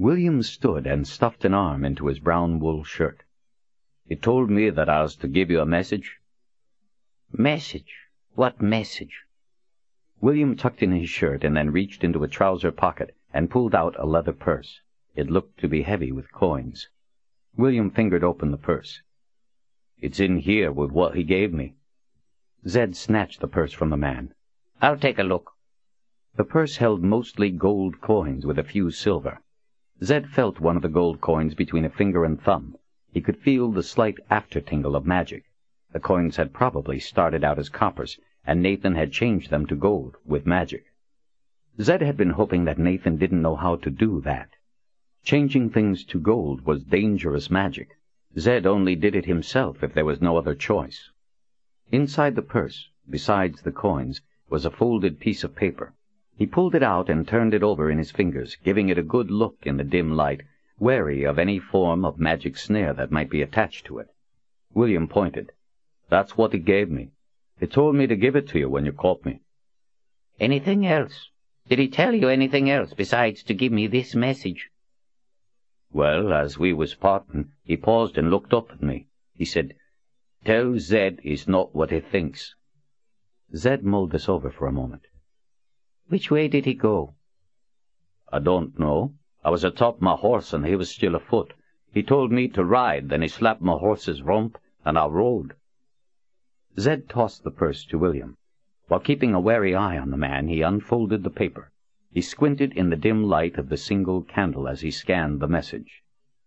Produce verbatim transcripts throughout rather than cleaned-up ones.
William stood and stuffed an arm into his brown wool shirt. "He told me that I was to give you a message." "Message? What message?" William tucked in his shirt and then reached into a trouser pocket and pulled out a leather purse. It looked to be heavy with coins. William fingered open the purse. "It's in here with what he gave me." Zed snatched the purse from the man. "I'll take a look." The purse held mostly gold coins with a few silver. Zed felt one of the gold coins between a finger and thumb. He could feel the slight after-tingle of magic. The coins had probably started out as coppers, and Nathan had changed them to gold with magic. Zed had been hoping that Nathan didn't know how to do that. Changing things to gold was dangerous magic. Zed only did it himself if there was no other choice. Inside the purse, besides the coins, was a folded piece of paper. He pulled it out and turned it over in his fingers, giving it a good look in the dim light, wary of any form of magic snare that might be attached to it. William pointed. "That's what he gave me. He told me to give it to you when you caught me." "Anything else? Did he tell you anything else besides to give me this message?" "Well, as we was parting, he paused and looked up at me. He said, 'Tell Zed he's not what he thinks.'" Zed mulled this over for a moment. "Which way did he go?" "I don't know. I was atop my horse and he was still afoot. He told me to ride, then he slapped my horse's rump, and I rode." Zed tossed the purse to William. While keeping a wary eye on the man, he unfolded the paper. He squinted in the dim light of the single candle as he scanned the message.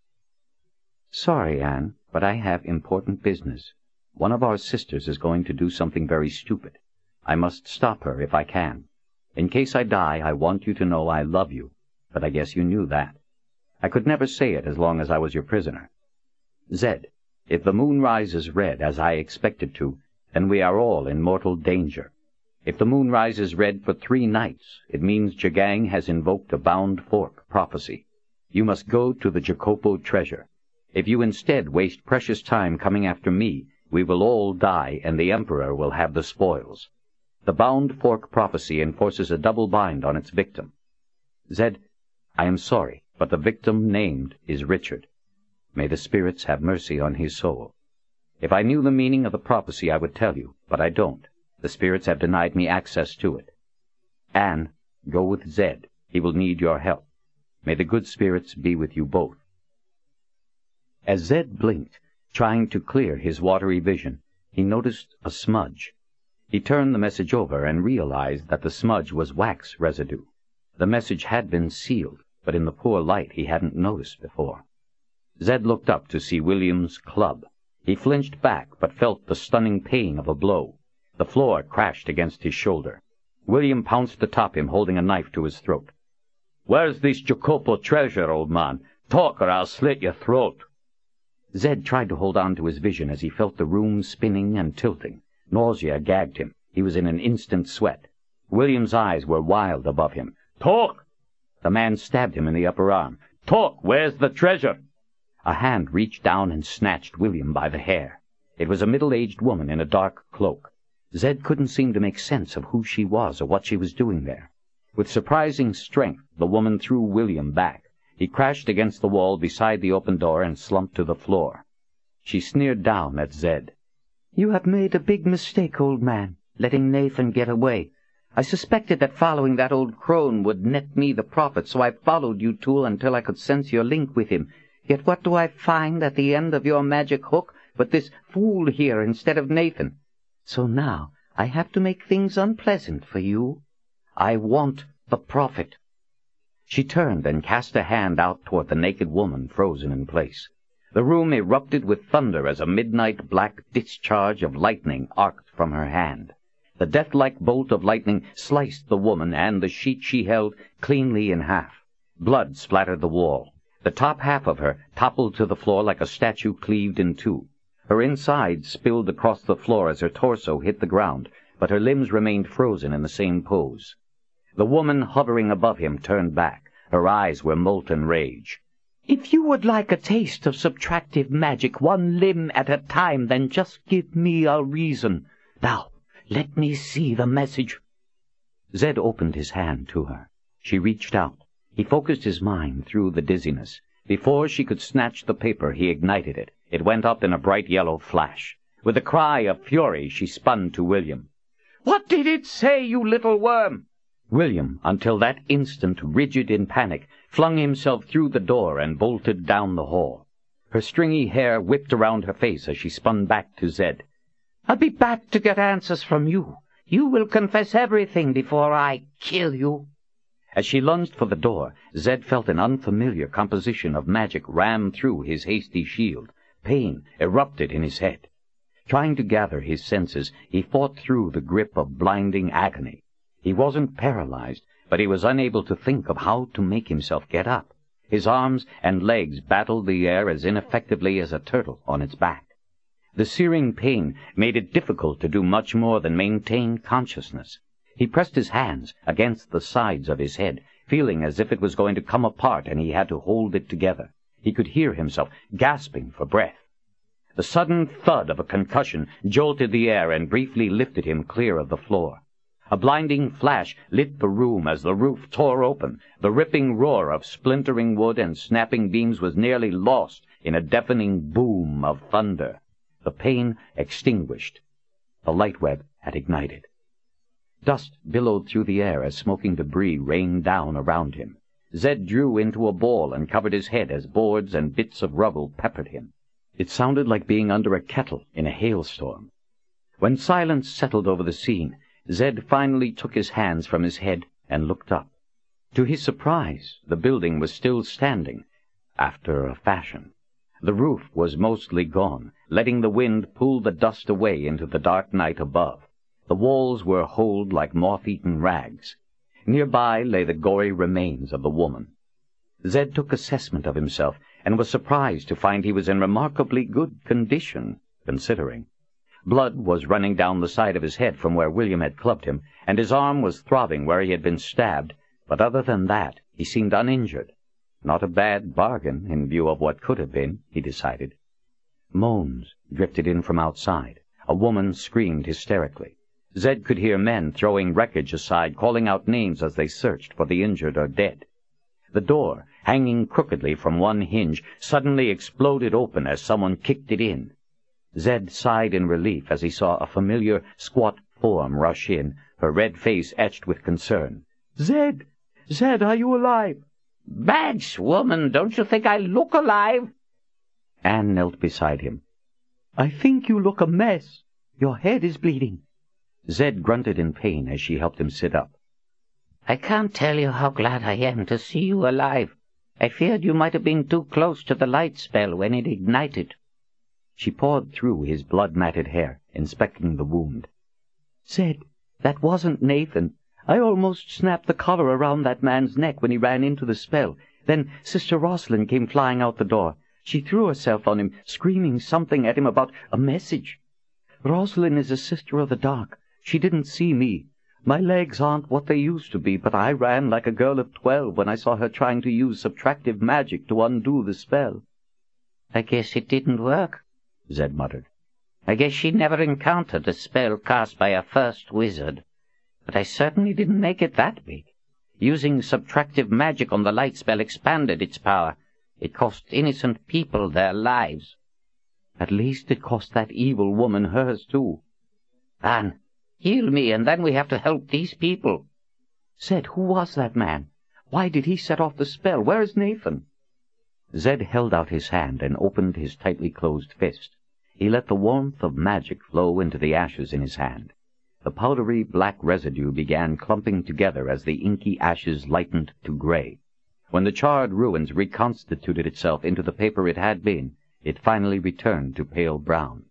"Sorry, Anne, but I have important business. One of our sisters is going to do something very stupid. I must stop her if I can. In case I die, I want you to know I love you, but I guess you knew that. I could never say it as long as I was your prisoner. Zed, if the moon rises red, as I expect it to, then we are all in mortal danger. If the moon rises red for three nights, it means Jagang has invoked a bound fork prophecy. You must go to the Jacopo treasure. If you instead waste precious time coming after me, we will all die, and the Emperor will have the spoils. The bound fork prophecy enforces a double bind on its victim. Zed, I am sorry, but the victim named is Richard. May the spirits have mercy on his soul. If I knew the meaning of the prophecy, I would tell you, but I don't. The spirits have denied me access to it. Anne, go with Zed. He will need your help. May the good spirits be with you both." As Zed blinked, trying to clear his watery vision, he noticed a smudge. He turned the message over and realized that the smudge was wax residue. The message had been sealed, but in the poor light he hadn't noticed before. Zed looked up to see William's club. He flinched back, but felt the stunning pain of a blow. The floor crashed against his shoulder. William pounced atop him, holding a knife to his throat. "Where's this Jacopo treasure, old man? Talk, or I'll slit your throat." Zed tried to hold on to his vision as he felt the room spinning and tilting. Nausea gagged him. He was in an instant sweat. William's eyes were wild above him. "Talk!" The man stabbed him in the upper arm. "Talk! Where's the treasure?" A hand reached down and snatched William by the hair. It was a middle-aged woman in a dark cloak. Zed couldn't seem to make sense of who she was or what she was doing there. With surprising strength, the woman threw William back. He crashed against the wall beside the open door and slumped to the floor. She sneered down at Zed. "You have made a big mistake, old man, letting Nathan get away. I suspected that following that old crone would net me the profit, so I followed you two until I could sense your link with him. Yet what do I find at the end of your magic hook but this fool here instead of Nathan? So now I have to make things unpleasant for you. I want the profit." She turned and cast a hand out toward the naked woman frozen in place. The room erupted with thunder as a midnight black discharge of lightning arced from her hand. The death-like bolt of lightning sliced the woman and the sheet she held cleanly in half. Blood splattered the wall. The top half of her toppled to the floor like a statue cleaved in two. Her insides spilled across the floor as her torso hit the ground, but her limbs remained frozen in the same pose. The woman hovering above him turned back. Her eyes were molten rage. "If you would like a taste of subtractive magic, one limb at a time, then just give me a reason. Now, let me see the message." Zed opened his hand to her. She reached out. He focused his mind through the dizziness. Before she could snatch the paper, he ignited it. It went up in a bright yellow flash. With a cry of fury, she spun to William. "What did it say, you little worm?" William, until that instant rigid in panic, flung himself through the door and bolted down the hall. Her stringy hair whipped around her face as she spun back to Zed. "I'll be back to get answers from you. You will confess everything before I kill you." As she lunged for the door, Zed felt an unfamiliar composition of magic ram through his hasty shield. Pain erupted in his head. Trying to gather his senses, he fought through the grip of blinding agony. He wasn't paralyzed, but he was unable to think of how to make himself get up. His arms and legs battled the air as ineffectively as a turtle on its back. The searing pain made it difficult to do much more than maintain consciousness. He pressed his hands against the sides of his head, feeling as if it was going to come apart and he had to hold it together. He could hear himself gasping for breath. The sudden thud of a concussion jolted the air and briefly lifted him clear of the floor. A blinding flash lit the room as the roof tore open. The ripping roar of splintering wood and snapping beams was nearly lost in a deafening boom of thunder. The pain extinguished. The light web had ignited. Dust billowed through the air as smoking debris rained down around him. Zed drew into a ball and covered his head as boards and bits of rubble peppered him. It sounded like being under a kettle in a hailstorm. When silence settled over the scene, Zed finally took his hands from his head and looked up. To his surprise, the building was still standing, after a fashion. The roof was mostly gone, letting the wind pull the dust away into the dark night above. The walls were holed like moth-eaten rags. Nearby lay the gory remains of the woman. Zed took assessment of himself and was surprised to find he was in remarkably good condition, considering. Blood was running down the side of his head from where William had clubbed him, and his arm was throbbing where he had been stabbed, but other than that he seemed uninjured. Not a bad bargain in view of what could have been, he decided. Moans drifted in from outside. A woman screamed hysterically. Zed could hear men throwing wreckage aside, calling out names as they searched for the injured or dead. The door, hanging crookedly from one hinge, suddenly exploded open as someone kicked it in. Zed sighed in relief as he saw a familiar, squat form rush in, her red face etched with concern. "Zed! Zed, are you alive?" "Bags, woman, don't you think I look alive?" Anne knelt beside him. "I think you look a mess. Your head is bleeding." Zed grunted in pain as she helped him sit up. "I can't tell you how glad I am to see you alive. I feared you might have been too close to the light spell when it ignited." She pawed through his blood-matted hair, inspecting the wound. "Zed, that wasn't Nathan. I almost snapped the collar around that man's neck when he ran into the spell. Then Sister Rosalind came flying out the door. She threw herself on him, screaming something at him about a message. Rosalind is a sister of the dark. She didn't see me. My legs aren't what they used to be, but I ran like a girl of twelve when I saw her trying to use subtractive magic to undo the spell." "I guess it didn't work," Zed muttered. "I guess she never encountered a spell cast by a first wizard. But I certainly didn't make it that big. Using subtractive magic on the light spell expanded its power. It cost innocent people their lives." "At least it cost that evil woman hers, too." "Anne, heal me, and then we have to help these people." "Zed, who was that man? Why did he set off the spell? Where is Nathan?" Zed held out his hand and opened his tightly closed fist. He let the warmth of magic flow into the ashes in his hand. The powdery black residue began clumping together as the inky ashes lightened to gray. When the charred ruins reconstituted itself into the paper it had been, it finally returned to pale brown.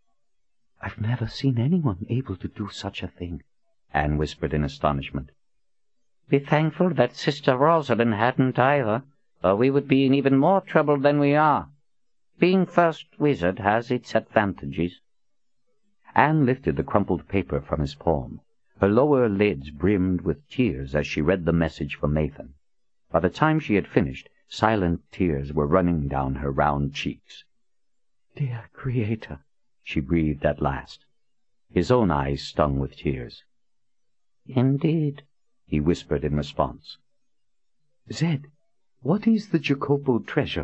"I've never seen anyone able to do such a thing," Anne whispered in astonishment. "Be thankful that Sister Rosalind hadn't either, or we would be in even more trouble than we are. Being first wizard has its advantages." Anne lifted the crumpled paper from his palm. Her lower lids brimmed with tears as she read the message from Nathan. By the time she had finished, silent tears were running down her round cheeks. "Dear Creator," she breathed at last. His own eyes stung with tears. "Indeed," he whispered in response. Zed, what is the Jacopo treasure?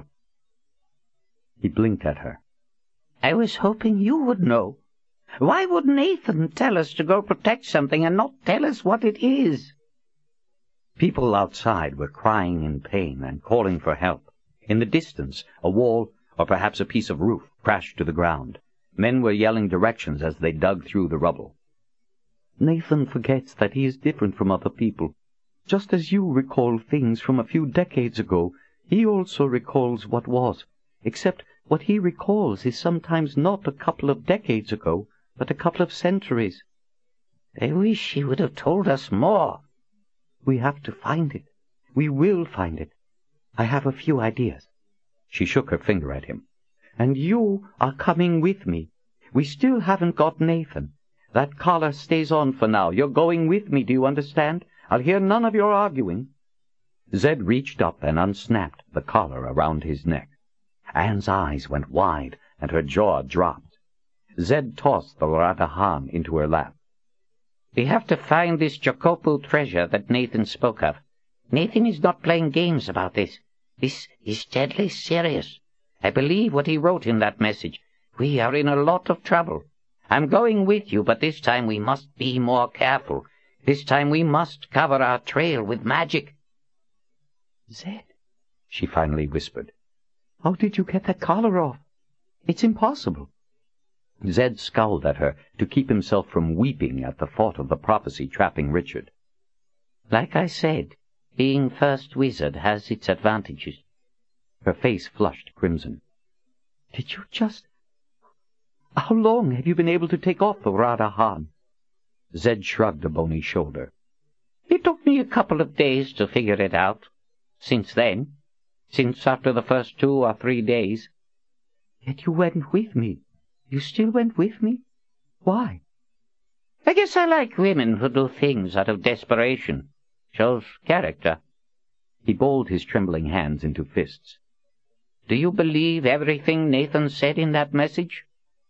He blinked at her. I was hoping you would know. Why would Nathan tell us to go protect something and not tell us what it is? People outside were crying in pain and calling for help. In the distance, a wall, or perhaps a piece of roof, crashed to the ground. Men were yelling directions as they dug through the rubble. Nathan forgets that he is different from other people. Just as you recall things from a few decades ago, he also recalls what was, except what he recalls is sometimes not a couple of decades ago, but a couple of centuries. I wish he would have told us more. We have to find it. We will find it. I have a few ideas. She shook her finger at him. And you are coming with me. We still haven't got Nathan. That collar stays on for now. You're going with me, do you understand? I'll hear none of your arguing. Zed reached up and unsnapped the collar around his neck. Anne's eyes went wide, and her jaw dropped. Zed tossed the Ratahan into her lap. We have to find this Jacopo treasure that Nathan spoke of. Nathan is not playing games about this. This is deadly serious. I believe what he wrote in that message. We are in a lot of trouble. I'm going with you, but this time we must be more careful. This time we must cover our trail with magic. Zed, she finally whispered, how did you get that collar off? It's impossible. Zed scowled at her to keep himself from weeping at the thought of the prophecy trapping Richard. Like I said, being first wizard has its advantages. Her face flushed crimson. Did you just... How long have you been able to take off the Ratahan? Zed shrugged a bony shoulder. It took me a couple of days to figure it out. Since then, since after the first two or three days. Yet you went with me. You still went with me? Why? I guess I like women who do things out of desperation. Shows character. He balled his trembling hands into fists. Do you believe everything Nathan said in that message?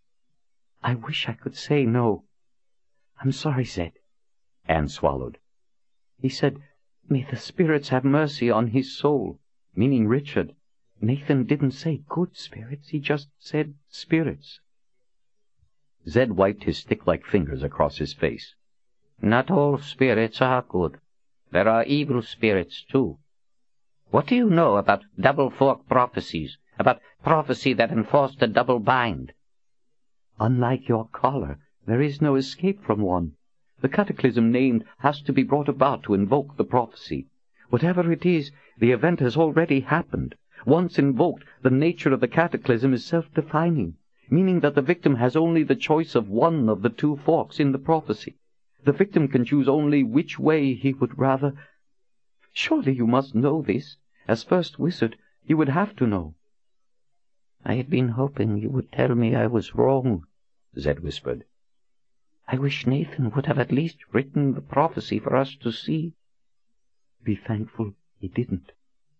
I wish I could say no. I'm sorry, Zed. Anne swallowed. He said, may the spirits have mercy on his soul, meaning Richard. Nathan didn't say good spirits, he just said spirits. Zed wiped his stick-like fingers across his face. Not all spirits are good. There are evil spirits, too. What do you know about double-fork prophecies, about prophecy that enforced a double bind? Unlike your collar, there is no escape from one. The cataclysm named has to be brought about to invoke the prophecy. Whatever it is, the event has already happened. Once invoked, the nature of the cataclysm is self-defining, meaning that the victim has only the choice of one of the two forks in the prophecy. The victim can choose only which way he would rather... Surely you must know this. As first wizard, you would have to know. I had been hoping you would tell me I was wrong, Zed whispered. I wish Nathan would have at least written the prophecy for us to see. Be thankful he didn't.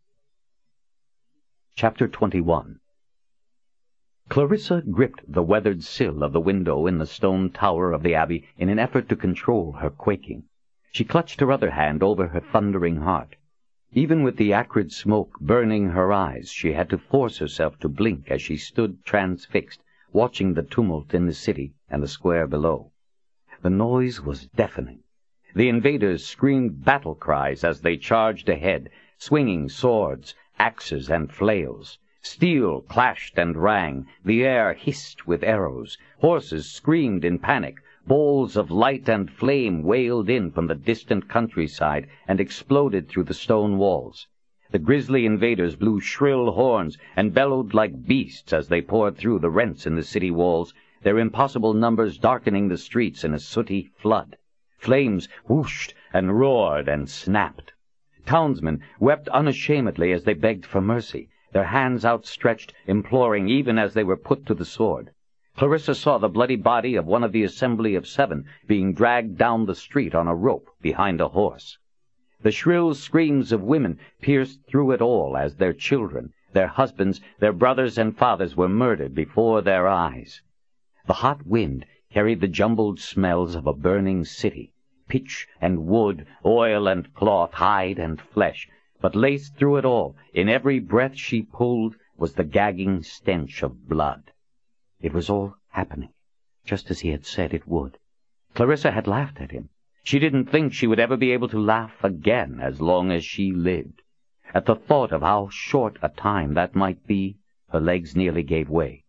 Chapter twenty-one. Clarissa gripped the weathered sill of the window in the stone tower of the abbey in an effort to control her quaking. She clutched her other hand over her thundering heart. Even with the acrid smoke burning her eyes, she had to force herself to blink as she stood transfixed, watching the tumult in the city and the square below. The noise was deafening. The invaders screamed battle cries as they charged ahead, swinging swords, axes, and flails. Steel clashed and rang, the air hissed with arrows, horses screamed in panic, balls of light and flame wailed in from the distant countryside and exploded through the stone walls. The grisly invaders blew shrill horns and bellowed like beasts as they poured through the rents in the city walls, their impossible numbers darkening the streets in a sooty flood. Flames whooshed and roared and snapped. Townsmen wept unashamedly as they begged for mercy, their hands outstretched, imploring even as they were put to the sword. Clarissa saw the bloody body of one of the Assembly of Seven being dragged down the street on a rope behind a horse. The shrill screams of women pierced through it all as their children, their husbands, their brothers and fathers were murdered before their eyes. The hot wind carried the jumbled smells of a burning city, pitch and wood, oil and cloth, hide and flesh, but laced through it all, in every breath she pulled, was the gagging stench of blood. It was all happening, just as he had said it would. Clarissa had laughed at him. She didn't think she would ever be able to laugh again as long as she lived. At the thought of how short a time that might be, her legs nearly gave way.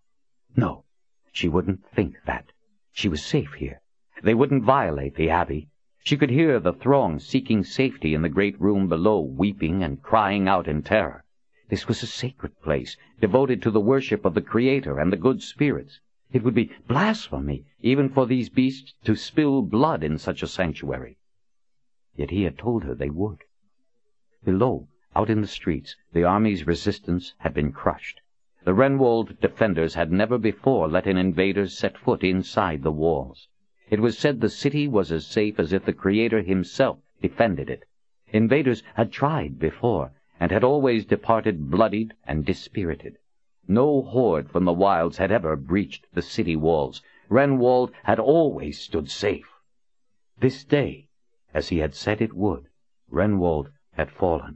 No, she wouldn't think that. She was safe here. They wouldn't violate the Abbey. She could hear the throng seeking safety in the great room below, weeping and crying out in terror. This was a sacred place, devoted to the worship of the Creator and the good spirits. It would be blasphemy, even for these beasts, to spill blood in such a sanctuary. Yet he had told her they would. Below, out in the streets, the army's resistance had been crushed. The Renwold defenders had never before let an invader set foot inside the walls. It was said the city was as safe as if the Creator himself defended it. Invaders had tried before, and had always departed bloodied and dispirited. No horde from the wilds had ever breached the city walls. Renwold had always stood safe. This day, as he had said it would, Renwold had fallen.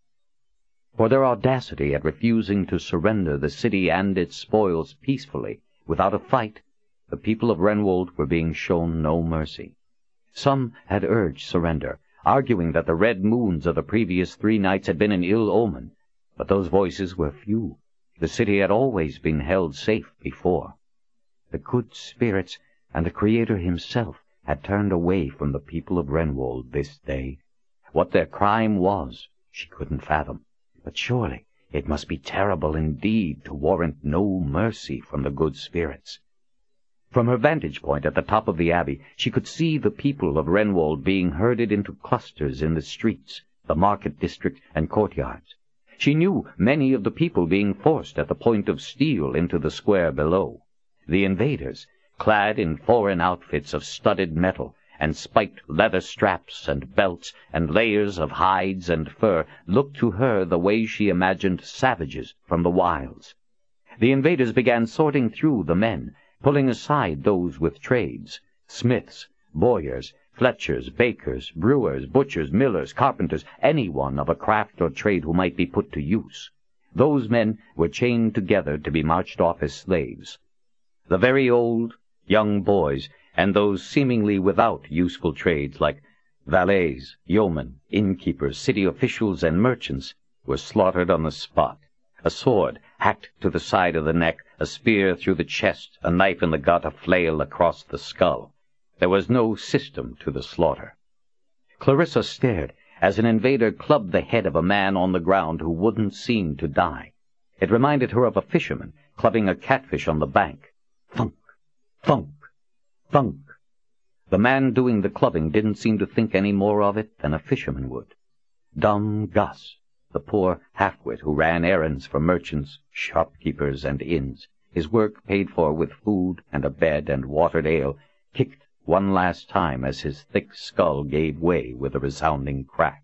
For their audacity at refusing to surrender the city and its spoils peacefully, without a fight, the people of Renwold were being shown no mercy. Some had urged surrender, arguing that the red moons of the previous three nights had been an ill omen, but those voices were few. The city had always been held safe before. The good spirits and the Creator himself had turned away from the people of Renwold this day. What their crime was, she couldn't fathom, but surely it must be terrible indeed to warrant no mercy from the good spirits. From her vantage point at the top of the Abbey, she could see the people of Renwold being herded into clusters in the streets, the market district, and courtyards. She knew many of the people being forced at the point of steel into the square below. The invaders, clad in foreign outfits of studded metal, and spiked leather straps and belts and layers of hides and fur, looked to her the way she imagined savages from the wilds. The invaders began sorting through the men, pulling aside those with trades, smiths, bowyers, fletchers, bakers, brewers, butchers, millers, carpenters, anyone of a craft or trade who might be put to use. Those men were chained together to be marched off as slaves. The very old, young boys, and those seemingly without useful trades like valets, yeomen, innkeepers, city officials, and merchants, were slaughtered on the spot. A sword hacked to the side of the neck, a spear through the chest, a knife in the gut, a flail across the skull. There was no system to the slaughter. Clarissa stared as an invader clubbed the head of a man on the ground who wouldn't seem to die. It reminded her of a fisherman clubbing a catfish on the bank. Thunk, thunk, thunk. The man doing the clubbing didn't seem to think any more of it than a fisherman would. Dumb Gus, the poor half-wit who ran errands for merchants, shopkeepers, and inns, his work paid for with food and a bed and watered ale, kicked one last time as his thick skull gave way with a resounding crack.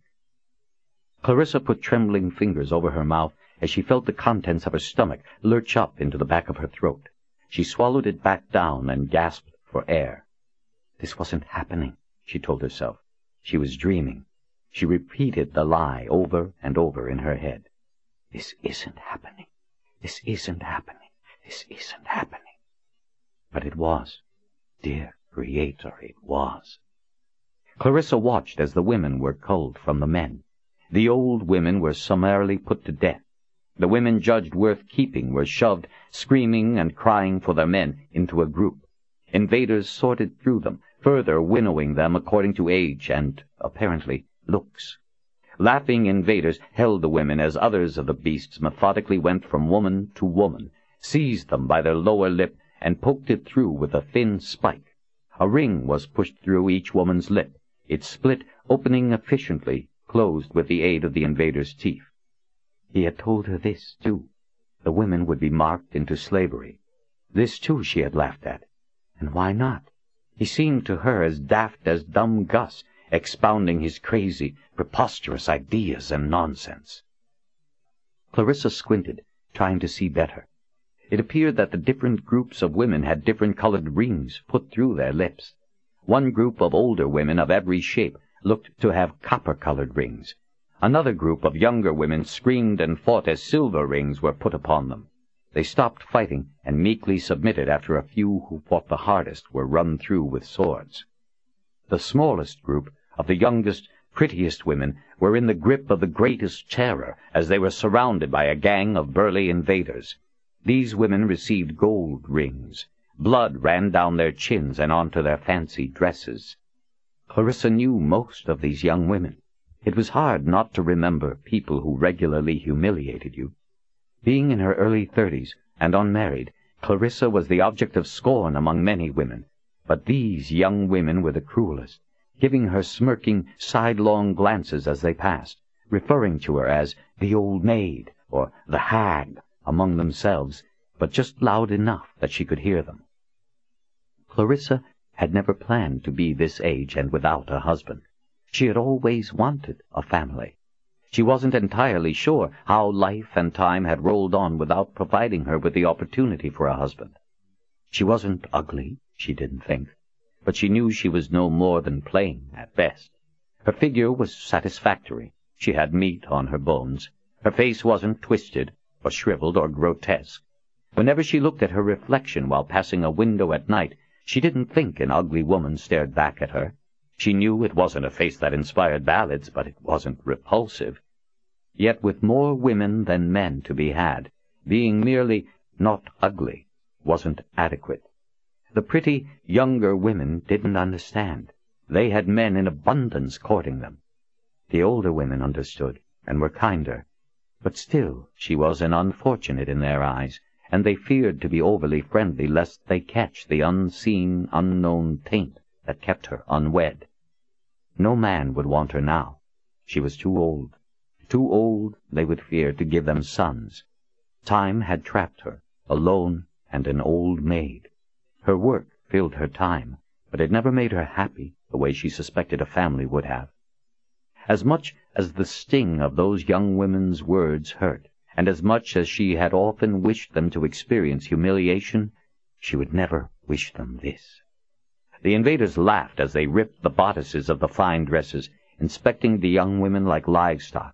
Clarissa put trembling fingers over her mouth as she felt the contents of her stomach lurch up into the back of her throat. She swallowed it back down and gasped for air. This wasn't happening, she told herself. She was dreaming. She repeated the lie over and over in her head. This isn't happening. This isn't happening. This isn't happening. But it was. Dear Creator, it was. Clarissa watched as the women were culled from the men. The old women were summarily put to death. The women judged worth keeping were shoved, screaming and crying for their men, into a group. Invaders sorted through them, further winnowing them according to age and, apparently, looks. Laughing invaders held the women as others of the beasts methodically went from woman to woman, seized them by their lower lip, and poked it through with a thin spike. A ring was pushed through each woman's lip. It split, opening efficiently, closed with the aid of the invader's teeth. He had told her this, too. The women would be marked into slavery. This, too, she had laughed at. And why not? He seemed to her as daft as dumb Gus, expounding his crazy, preposterous ideas and nonsense. Clarissa squinted, trying to see better. It appeared that the different groups of women had different colored rings put through their lips. One group of older women of every shape looked to have copper-colored rings. Another group of younger women screamed and fought as silver rings were put upon them. They stopped fighting and meekly submitted after a few who fought the hardest were run through with swords. The smallest group, of the youngest, prettiest women, were in the grip of the greatest terror as they were surrounded by a gang of burly invaders. These women received gold rings. Blood ran down their chins and onto their fancy dresses. Clarissa knew most of these young women. It was hard not to remember people who regularly humiliated you. Being in her early thirties and unmarried, Clarissa was the object of scorn among many women, but these young women were the cruelest, giving her smirking, sidelong glances as they passed, referring to her as the old maid or the hag among themselves, but just loud enough that she could hear them. Clarissa had never planned to be this age and without a husband. She had always wanted a family. She wasn't entirely sure how life and time had rolled on without providing her with the opportunity for a husband. She wasn't ugly, she didn't think, but she knew she was no more than plain at best. Her figure was satisfactory. She had meat on her bones. Her face wasn't twisted or shriveled or grotesque. Whenever she looked at her reflection while passing a window at night, she didn't think an ugly woman stared back at her. She knew it wasn't a face that inspired ballads, but it wasn't repulsive. Yet with more women than men to be had, being merely not ugly wasn't adequate. The pretty, younger women didn't understand. They had men in abundance courting them. The older women understood, and were kinder. But still she was an unfortunate in their eyes, and they feared to be overly friendly lest they catch the unseen, unknown taint that kept her unwed. No man would want her now. She was too old. Too old, they would fear, to give them sons. Time had trapped her, alone and an old maid. Her work filled her time, but it never made her happy the way she suspected a family would have. As much as the sting of those young women's words hurt, and as much as she had often wished them to experience humiliation, she would never wish them this. The invaders laughed as they ripped the bodices of the fine dresses, inspecting the young women like livestock.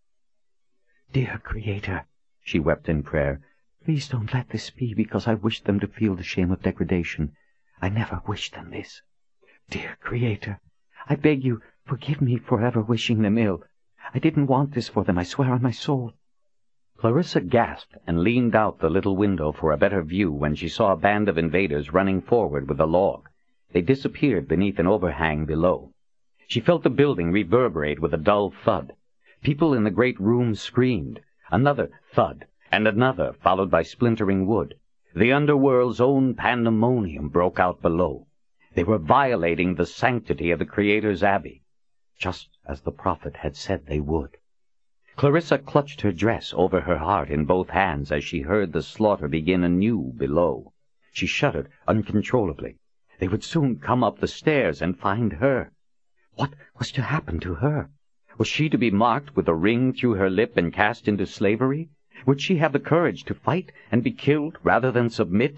"Dear Creator," she wept in prayer, "please don't let this be because I wish them to feel the shame of degradation. I never wished them this. Dear Creator, I beg you, forgive me for ever wishing them ill. I didn't want this for them, I swear on my soul." Clarissa gasped and leaned out the little window for a better view when she saw a band of invaders running forward with a log. They disappeared beneath an overhang below. She felt the building reverberate with a dull thud. People in the great room screamed. Another thud, and another, followed by splintering wood. The underworld's own pandemonium broke out below. They were violating the sanctity of the Creator's abbey, just as the prophet had said they would. Clarissa clutched her dress over her heart in both hands as she heard the slaughter begin anew below. She shuddered uncontrollably. They would soon come up the stairs and find her. What was to happen to her? Was she to be marked with a ring through her lip and cast into slavery? Would she have the courage to fight and be killed rather than submit?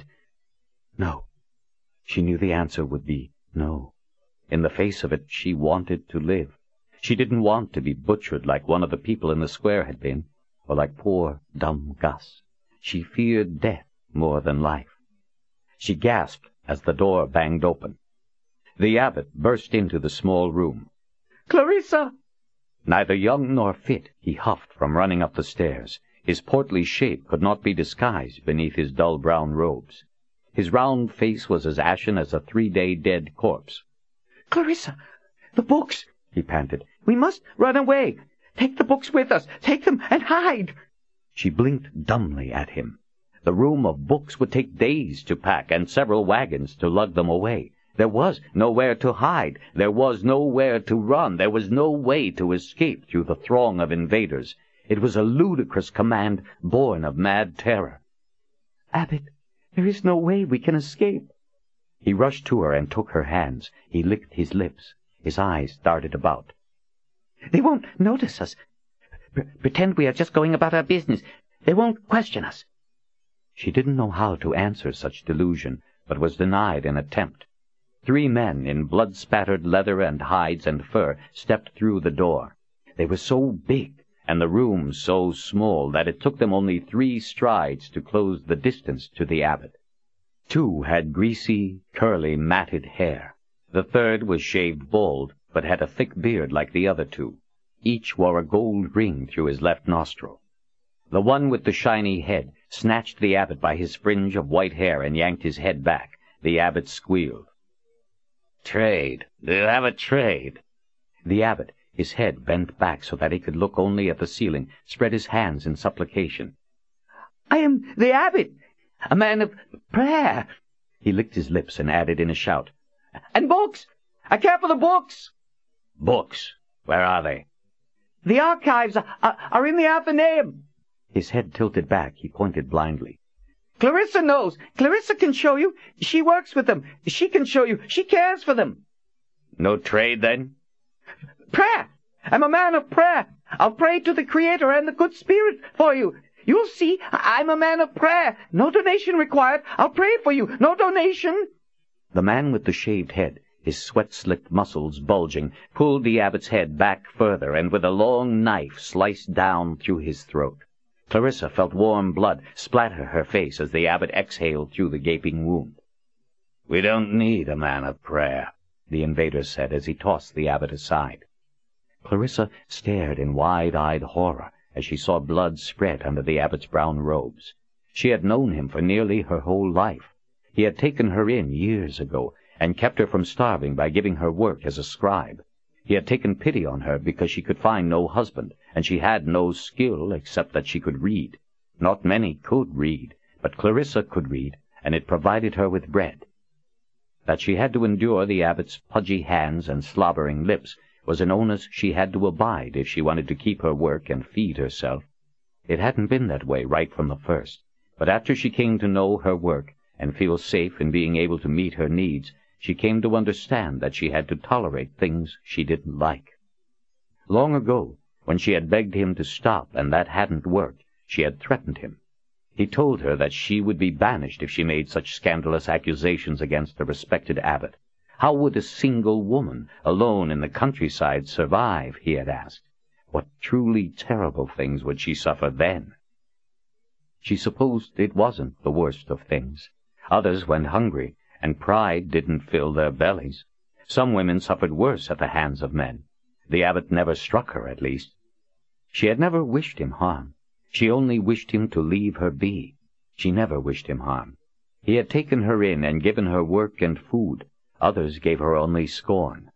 No. She knew the answer would be no. In the face of it, she wanted to live. She didn't want to be butchered like one of the people in the square had been, or like poor, dumb Gus. She feared death more than life. She gasped as the door banged open. The abbot burst into the small room. "Clarissa!" Neither young nor fit, he huffed from running up the stairs. His portly shape could not be disguised beneath his dull brown robes. His round face was as ashen as a three-day dead corpse. "Clarissa! The books!" he panted. "We must run away! Take the books with us! Take them and hide!" She blinked dumbly at him. The room of books would take days to pack and several wagons to lug them away. There was nowhere to hide. There was nowhere to run. There was no way to escape through the throng of invaders. It was a ludicrous command born of mad terror. "Abbot, there is no way we can escape." He rushed to her and took her hands. He licked his lips. His eyes darted about. "They won't notice us. P- pretend we are just going about our business. They won't question us." She didn't know how to answer such delusion, but was denied an attempt. Three men in blood-spattered leather and hides and fur stepped through the door. They were so big, and the room so small, that it took them only three strides to close the distance to the abbot. Two had greasy, curly, matted hair. The third was shaved bald, but had a thick beard like the other two. Each wore a gold ring through his left nostril. The one with the shiny head snatched the abbot by his fringe of white hair and yanked his head back. The abbot squealed. "Trade! Do you have a trade?" The abbot, his head bent back so that he could look only at the ceiling, spread his hands in supplication. "I am the abbot, a man of prayer." He licked his lips and added in a shout, "And books! I care for the books!" "Books? Where are they?" "The archives are, are, are in the Athenaeum." His head tilted back, he pointed blindly. "Clarissa knows. Clarissa can show you. She works with them. She can show you. She cares for them." "No trade, then?" "Prayer. I'm a man of prayer. I'll pray to the Creator and the Good Spirit for you. You'll see, I'm a man of prayer. No donation required. I'll pray for you. No donation." The man with the shaved head, his sweat-slicked muscles bulging, pulled the abbot's head back further, and with a long knife sliced down through his throat. Clarissa felt warm blood splatter her face as the abbot exhaled through the gaping wound. "We don't need a man of prayer," the invader said as he tossed the abbot aside. Clarissa stared in wide-eyed horror as she saw blood spread under the abbot's brown robes. She had known him for nearly her whole life. He had taken her in years ago and kept her from starving by giving her work as a scribe. He had taken pity on her because she could find no husband, and she had no skill except that she could read. Not many could read, but Clarissa could read, and it provided her with bread. That she had to endure the abbot's pudgy hands and slobbering lips was an onus she had to abide if she wanted to keep her work and feed herself. It hadn't been that way right from the first, but after she came to know her work and feel safe in being able to meet her needs, she came to understand that she had to tolerate things she didn't like. Long ago, when she had begged him to stop and that hadn't worked, she had threatened him. He told her that she would be banished if she made such scandalous accusations against a respected abbot. How would a single woman, alone in the countryside, survive, he had asked. What truly terrible things would she suffer then? She supposed it wasn't the worst of things. Others went hungry, and pride didn't fill their bellies. Some women suffered worse at the hands of men. The abbot never struck her, at least. She had never wished him harm. She only wished him to leave her be. She never wished him harm. He had taken her in and given her work and food. Others gave her only scorn.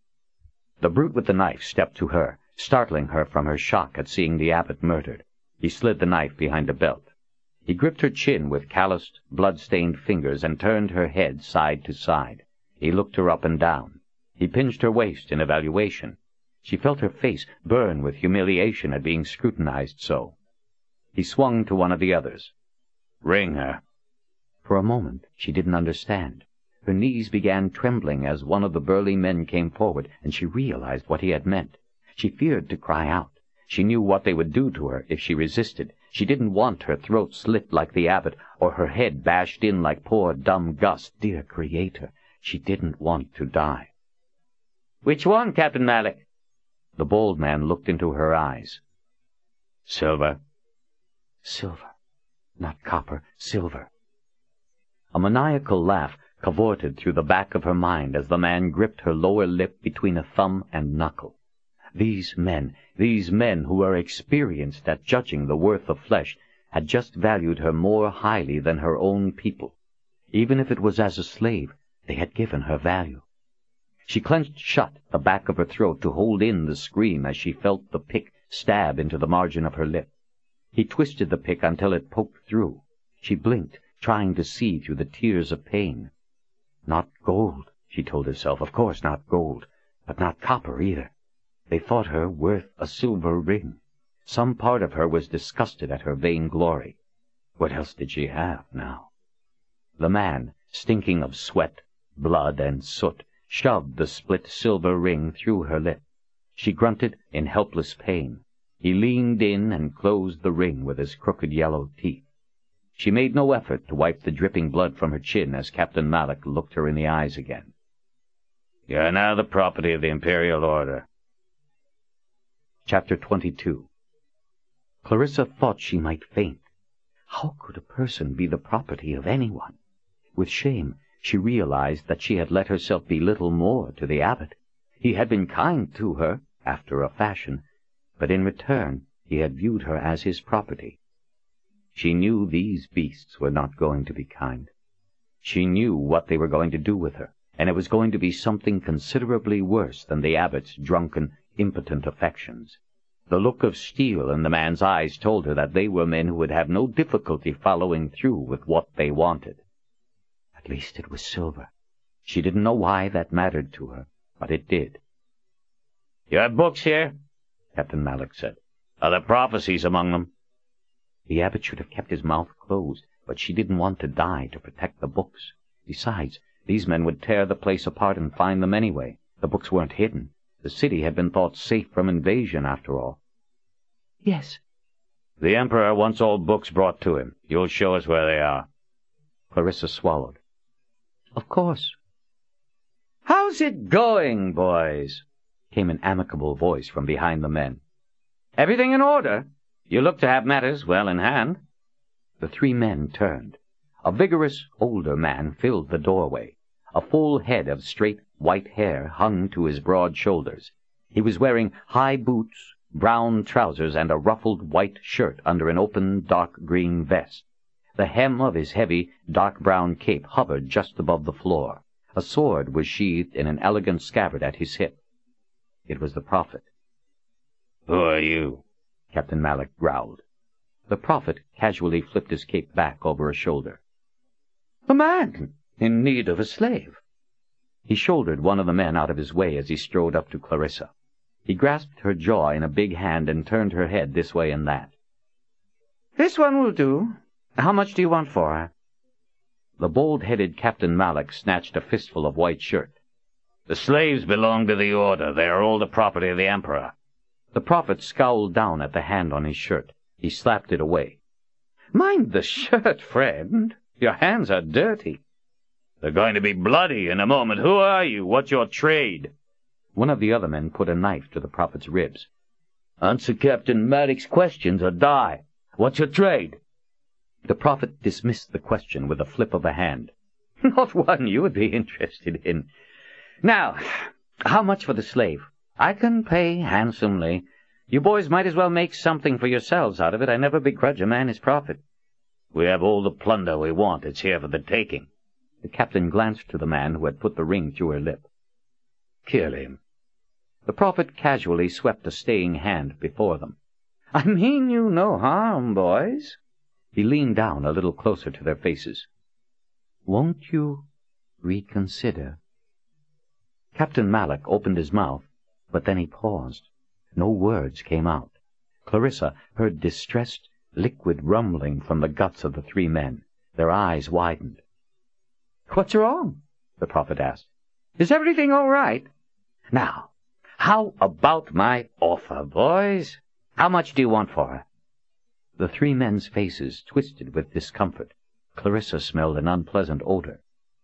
The brute with the knife stepped to her, startling her from her shock at seeing the abbot murdered. He slid the knife behind a belt. He gripped her chin with calloused, blood-stained fingers and turned her head side to side. He looked her up and down. He pinched her waist in evaluation. She felt her face burn with humiliation at being scrutinized so. He swung to one of the others. "Ring her." For a moment she didn't understand. Her knees began trembling as one of the burly men came forward, and she realized what he had meant. She feared to cry out. She knew what they would do to her if she resisted. She didn't want her throat slit like the abbot, or her head bashed in like poor dumb Gus. Dear Creator, she didn't want to die. "Which one, Captain Malik?" The bald man looked into her eyes. "Silver." Silver. Not copper, silver. A maniacal laugh cavorted through the back of her mind as the man gripped her lower lip between a thumb and knuckle. These men, these men who were experienced at judging the worth of flesh, had just valued her more highly than her own people. Even if it was as a slave, they had given her value. She clenched shut the back of her throat to hold in the scream as she felt the pick stab into the margin of her lip. He twisted the pick until it poked through. She blinked, trying to see through the tears of pain. Not gold, she told herself, of course not gold, but not copper either. They thought her worth a silver ring. Some part of her was disgusted at her vain glory. What else did she have now? The man, stinking of sweat, blood, and soot, shoved the split silver ring through her lip. She grunted in helpless pain. He leaned in and closed the ring with his crooked yellow teeth. She made no effort to wipe the dripping blood from her chin as Captain Malik looked her in the eyes again. "You are now the property of the Imperial Order." Chapter twenty-two. Clarissa thought she might faint. How could a person be the property of anyone? With shame, she realized that she had let herself be little more to the abbot. He had been kind to her, after a fashion, but in return he had viewed her as his property. She knew these beasts were not going to be kind. She knew what they were going to do with her, and it was going to be something considerably worse than the abbot's drunken, impotent affections. The look of steel in the man's eyes told her that they were men who would have no difficulty following through with what they wanted. At least it was silver. She didn't know why that mattered to her, but it did. "You have books here?" Captain Malik said. "Are there prophecies among them?" The abbot should have kept his mouth closed, but she didn't want to die to protect the books. Besides, these men would tear the place apart and find them anyway. The books weren't hidden. The city had been thought safe from invasion, after all. "Yes." "The Emperor wants all books brought to him. You'll show us where they are." Clarissa swallowed. "Of course." "How's it going, boys?" came an amicable voice from behind the men. "Everything in order? You look to have matters well in hand." The three men turned. A vigorous, older man filled the doorway. A full head of straight, white hair hung to his broad shoulders. He was wearing high boots, brown trousers, and a ruffled white shirt under an open, dark green vest. The hem of his heavy, dark brown cape hovered just above the floor. A sword was sheathed in an elegant scabbard at his hip. It was the prophet. "Who are you?" Captain Malik growled. The prophet casually flipped his cape back over a shoulder. "A man in need of a slave." He shouldered one of the men out of his way as he strode up to Clarissa. He grasped her jaw in a big hand and turned her head this way and that. "This one will do. How much do you want for her?" The bold-headed Captain Malik snatched a fistful of white shirt. "The slaves belong to the order. They are all the property of the Emperor." The prophet scowled down at the hand on his shirt. He slapped it away. "Mind the shirt, friend. Your hands are dirty." "They're going to be bloody in a moment. Who are you? What's your trade?" One of the other men put a knife to the prophet's ribs. "Answer Captain Malik's questions or die. What's your trade?" The prophet dismissed the question with a flip of the hand. "Not one you would be interested in. Now, how much for the slave? I can pay handsomely. You boys might as well make something for yourselves out of it. I never begrudge a man his profit." "We have all the plunder we want. It's here for the taking." The captain glanced to the man who had put the ring through her lip. "Kill him." The prophet casually swept a staying hand before them. "I mean you no harm, boys." He leaned down a little closer to their faces. "Won't you reconsider?" Captain Malik opened his mouth, but then he paused. No words came out. Clarissa heard distressed, liquid rumbling from the guts of the three men. Their eyes widened. "What's wrong?" the prophet asked. "Is everything all right? Now, how about my offer, boys? How much do you want for her?" The three men's faces twisted with discomfort. Clarissa smelled an unpleasant odor.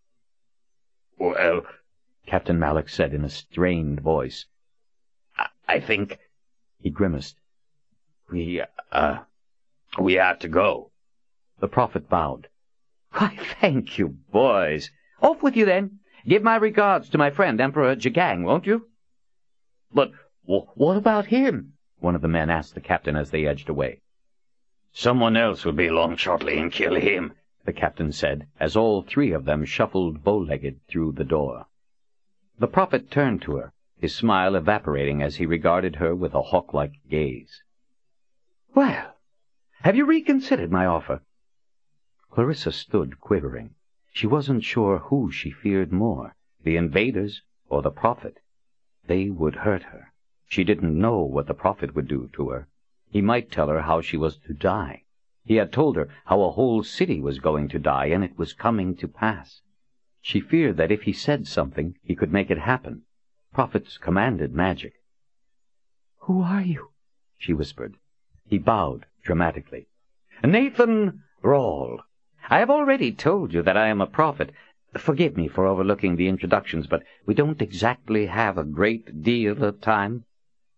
"Well," Captain Malik said in a strained voice, I, I think," he grimaced, we, uh, we have to go." The prophet bowed. "Why, thank you, boys. Off with you, then. Give my regards to my friend, Emperor Jagang, won't you?" "But w what about him?" one of the men asked the captain as they edged away. "Someone else will be along shortly and kill him," the captain said, as all three of them shuffled bow-legged through the door. The prophet turned to her, his smile evaporating as he regarded her with a hawk-like gaze. "Well, have you reconsidered my offer?" Clarissa stood quivering. She wasn't sure who she feared more, the invaders or the prophet. They would hurt her. She didn't know what the prophet would do to her. He might tell her how she was to die. He had told her how a whole city was going to die, and it was coming to pass. She feared that if he said something, he could make it happen. Prophets commanded magic. "Who are you?" she whispered. He bowed dramatically. "Nathan Rawle. I have already told you that I am a prophet. Forgive me for overlooking the introductions, but we don't exactly have a great deal of time."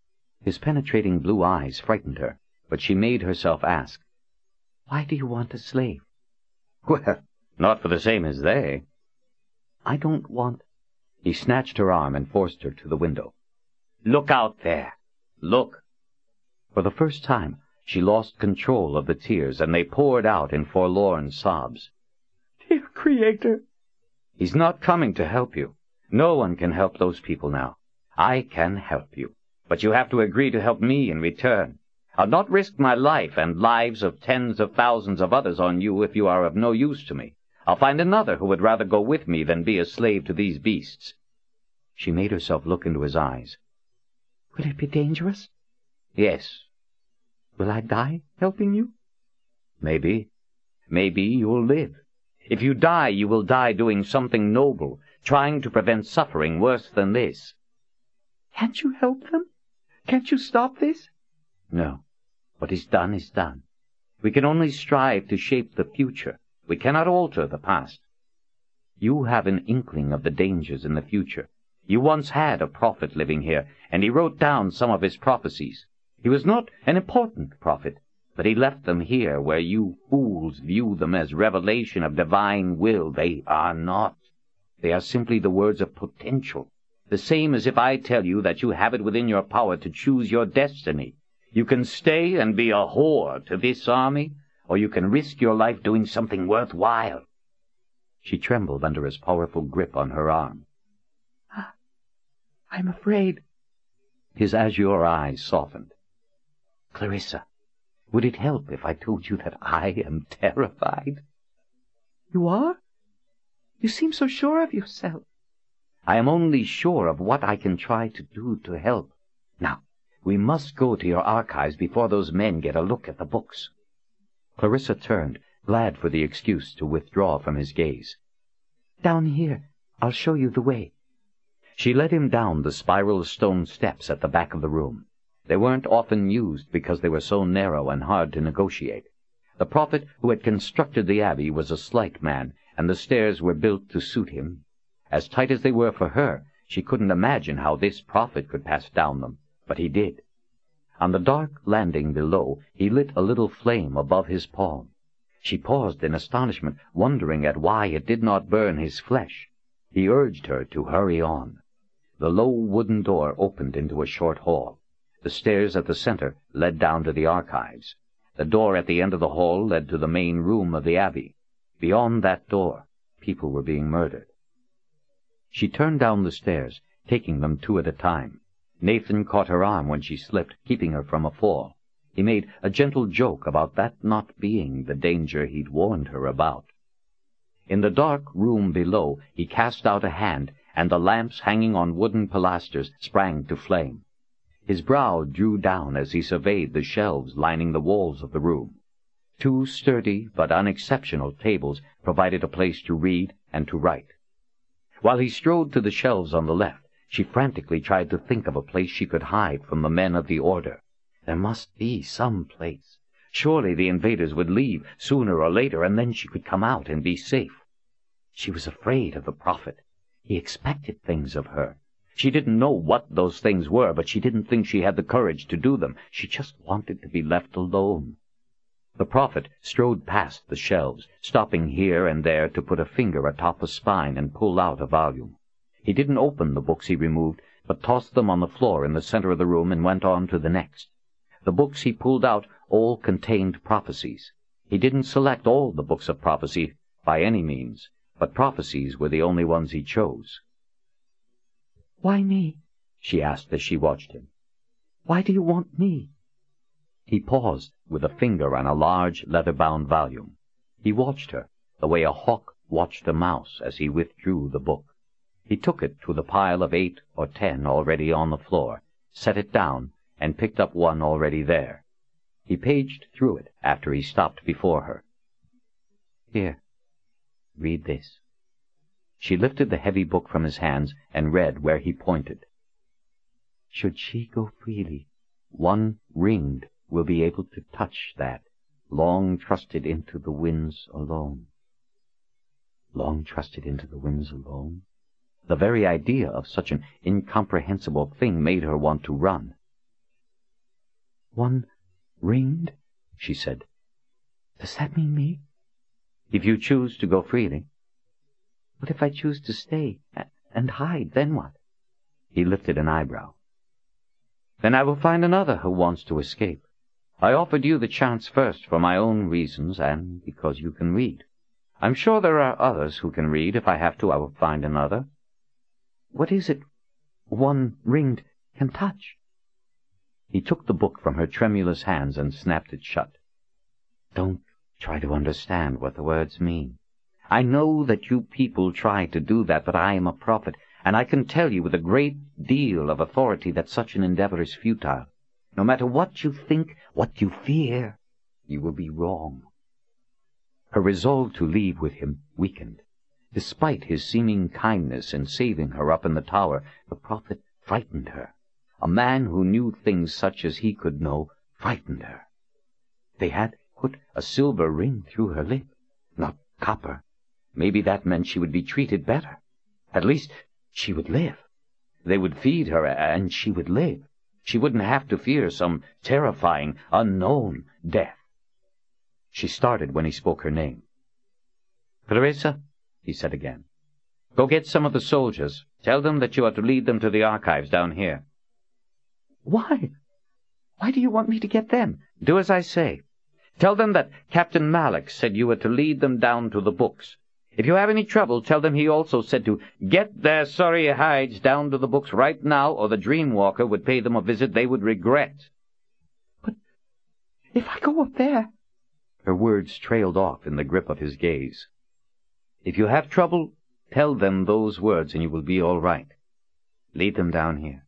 His penetrating blue eyes frightened her, but she made herself ask, "Why do you want a slave?" "Well, not for the same as they." "I don't want—" He snatched her arm and forced her to the window. "Look out there! Look!" For the first time she lost control of the tears, and they poured out in forlorn sobs. "Dear Creator!" "He's not coming to help you. No one can help those people now. I can help you. But you have to agree to help me in return. I'll not risk my life and lives of tens of thousands of others on you if you are of no use to me. I'll find another who would rather go with me than be a slave to these beasts." She made herself look into his eyes. "Will it be dangerous?" "Yes." "Will I die helping you?" "Maybe. Maybe you'll live. If you die, you will die doing something noble, trying to prevent suffering worse than this." "Can't you help them? Can't you stop this?" "No. What is done is done. We can only strive to shape the future. We cannot alter the past." "You have an inkling of the dangers in the future. You once had a prophet living here, and he wrote down some of his prophecies. He was not an important prophet, but he left them here where you fools view them as revelation of divine will. They are not. They are simply the words of potential, the same as if I tell you that you have it within your power to choose your destiny. You can stay and be a whore to this army, or you can risk your life doing something worthwhile." She trembled under his powerful grip on her arm. "I'm afraid." His azure eyes softened. "Clarissa, would it help if I told you that I am terrified?" "You are? You seem so sure of yourself." "I am only sure of what I can try to do to help. Now, we must go to your archives before those men get a look at the books." Clarissa turned, glad for the excuse to withdraw from his gaze. "Down here. I'll show you the way." She led him down the spiral stone steps at the back of the room. They weren't often used because they were so narrow and hard to negotiate. The prophet who had constructed the abbey was a slight man, and the stairs were built to suit him. As tight as they were for her, she couldn't imagine how this prophet could pass down them, but he did. On the dark landing below, he lit a little flame above his palm. She paused in astonishment, wondering at why it did not burn his flesh. He urged her to hurry on. The low wooden door opened into a short hall. The stairs at the center led down to the archives. The door at the end of the hall led to the main room of the abbey. Beyond that door, people were being murdered. She turned down the stairs, taking them two at a time. Nathan caught her arm when she slipped, keeping her from a fall. He made a gentle joke about that not being the danger he'd warned her about. In the dark room below, he cast out a hand, and the lamps hanging on wooden pilasters sprang to flame. His brow drew down as he surveyed the shelves lining the walls of the room. Two sturdy but unexceptional tables provided a place to read and to write. While he strode to the shelves on the left, she frantically tried to think of a place she could hide from the men of the order. There must be some place. Surely the invaders would leave sooner or later, and then she could come out and be safe. She was afraid of the prophet. He expected things of her. She didn't know what those things were, but she didn't think she had the courage to do them. She just wanted to be left alone. The prophet strode past the shelves, stopping here and there to put a finger atop a spine and pull out a volume. He didn't open the books he removed, but tossed them on the floor in the center of the room and went on to the next. The books he pulled out all contained prophecies. He didn't select all the books of prophecy by any means, but prophecies were the only ones he chose. "Why me?" she asked as she watched him. "Why do you want me?" He paused, with a finger on a large leather-bound volume. He watched her, the way a hawk watched a mouse as he withdrew the book. He took it to the pile of eight or ten already on the floor, set it down, and picked up one already there. He paged through it after he stopped before her. "Here, read this." She lifted the heavy book from his hands and read where he pointed. "Should she go freely, one ringed will be able to touch that, long trusted into the winds alone." Long trusted into the winds alone? The very idea of such an incomprehensible thing made her want to run. One ringed, she said. Does that mean me? If you choose to go freely. What if I choose to stay and hide, then what? He lifted an eyebrow. Then I will find another who wants to escape. I offered you the chance first for my own reasons and because you can read. I'm sure there are others who can read. If I have to, I will find another. What is it one ringed can touch? He took the book from her tremulous hands and snapped it shut. Don't try to understand what the words mean. I know that you people try to do that, but I am a prophet, and I can tell you with a great deal of authority that such an endeavor is futile. No matter what you think, what you fear, you will be wrong. Her resolve to leave with him weakened. Despite his seeming kindness in saving her up in the tower, the prophet frightened her. A man who knew things such as he could know frightened her. They had put a silver ring through her lip, not copper. Maybe that meant she would be treated better. At least, she would live. They would feed her, and she would live. She wouldn't have to fear some terrifying, unknown death. She started when he spoke her name. Clarissa, he said again, go get some of the soldiers. Tell them that you are to lead them to the archives down here. Why? Why do you want me to get them? Do as I say. Tell them that Captain Malik said you were to lead them down to the books. If you have any trouble, tell them he also said to get their sorry hides down to the books right now, or the Dreamwalker would pay them a visit they would regret. But if I go up there... Her words trailed off in the grip of his gaze. If you have trouble, tell them those words and you will be all right. Lead them down here.